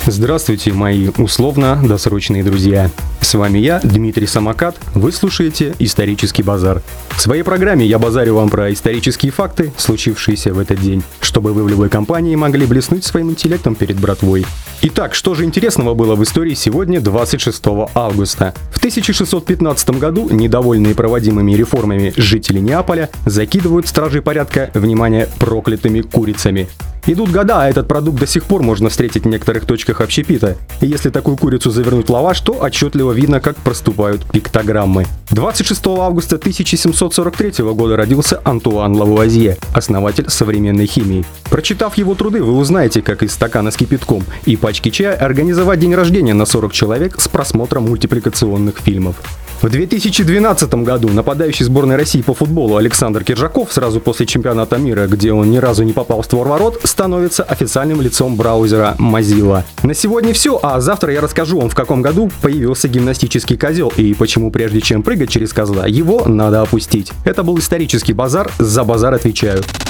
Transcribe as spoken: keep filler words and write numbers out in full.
Здравствуйте, мои условно-досрочные друзья. С вами я, Дмитрий Самокат. Вы слушаете «Исторический базар». В своей программе я базарю вам про исторические факты, случившиеся в этот день, чтобы вы в любой компании могли блеснуть своим интеллектом перед братвой. Итак, что же интересного было в истории сегодня, двадцать шестого августа? В тысяча шестьсот пятнадцатом году недовольные проводимыми реформами жители Неаполя закидывают стражей порядка, внимание, проклятыми курицами. Идут года, а этот продукт до сих пор можно встретить в некоторых точках общепита. И если такую курицу завернуть в лаваш, то отчетливо видно, как проступают пиктограммы. двадцать шестого августа тысяча семьсот сорок третьего года родился Антуан Лавуазье, основатель современной химии. Прочитав его труды, вы узнаете, как из стакана с кипятком и пачки чая организовать день рождения на сорок человек с просмотром мультипликационных фильмов. В две тысячи двенадцатом году нападающий сборной России по футболу Александр Киржаков сразу после чемпионата мира, где он ни разу не попал в створ ворот, становится официальным лицом браузера Mozilla. На сегодня все, а завтра я расскажу вам, в каком году появился гимнастический козел и почему прежде чем прыгать через козла, его надо опустить. Это был исторический базар, за базар отвечаю.